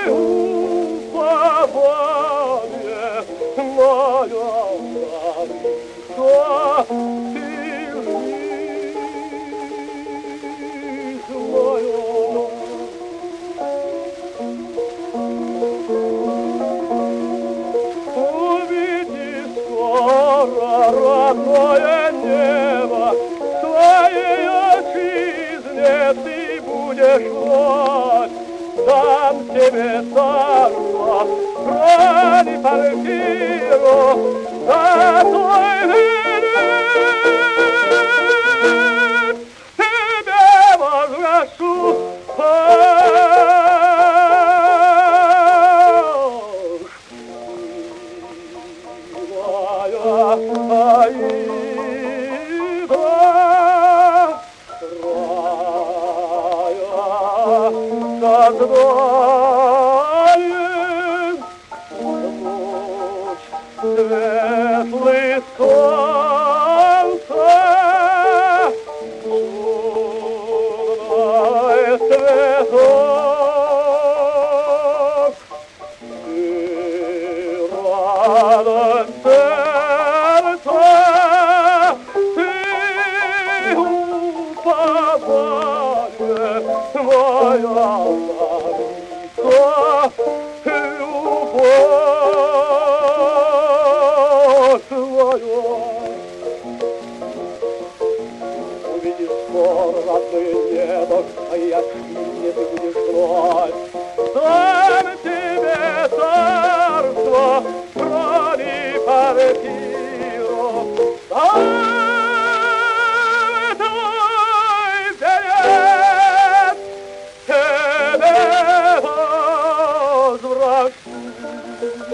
упование моя Лариса, ты жизнь моя. Увиди скоро родное небо, в твоей отчизне ты будешь вновь. Дам тебе царство, крови Порфиру, за твой велик тебе возвращу. Светлый солнце, лунный цветок, ты радость сердца, ты упование моя Лариса, любовь твоя. Увидишь скоро родное небо, а я не ты будешь знать. Дам тебе царство, крови Порфиру, дам твой берег, тебе возвращу.